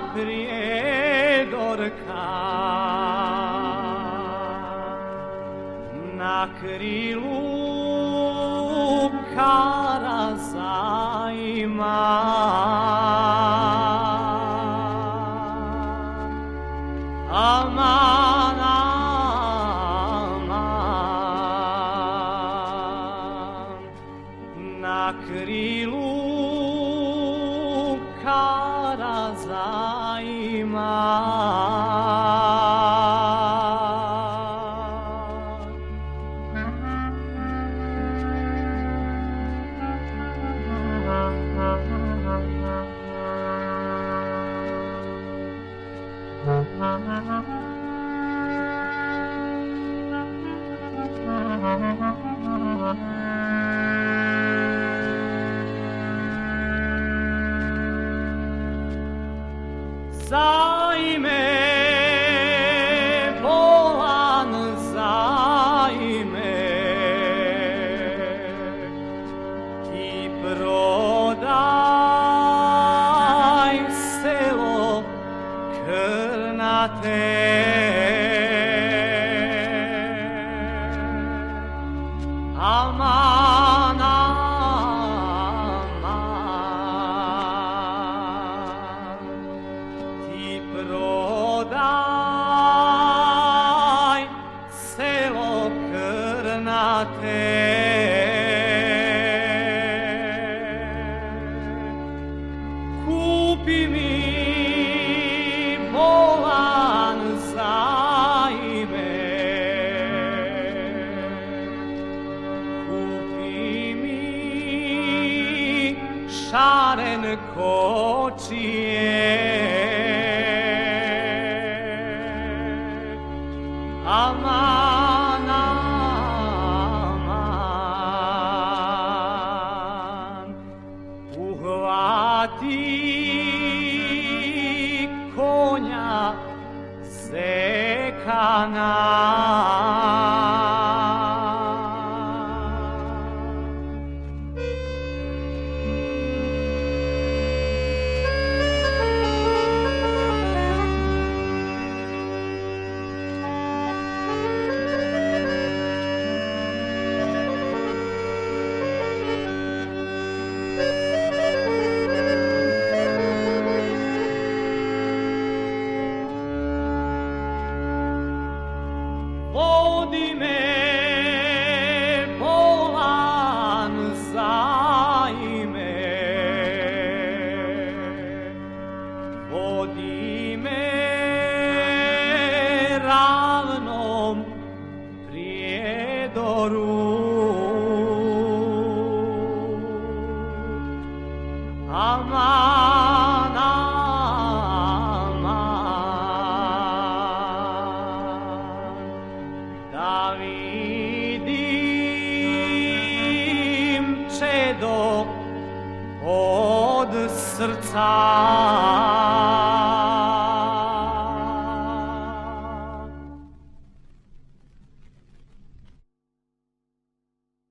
prijedorka na krilu karaza ima. Aman, aman, na krilu karaza ima. Zajme, bolan zajme, ti prodaj selo Krnate. Aman, aman, ti prodaj selo Krnate. Kupi mi bolan zajme, šaren kočije. Aman, aman, uhvati konja zekana. Vodi me bolan zajme, vodi me ravnom prijedoru. Aman, aman, da vidim čedo od srca.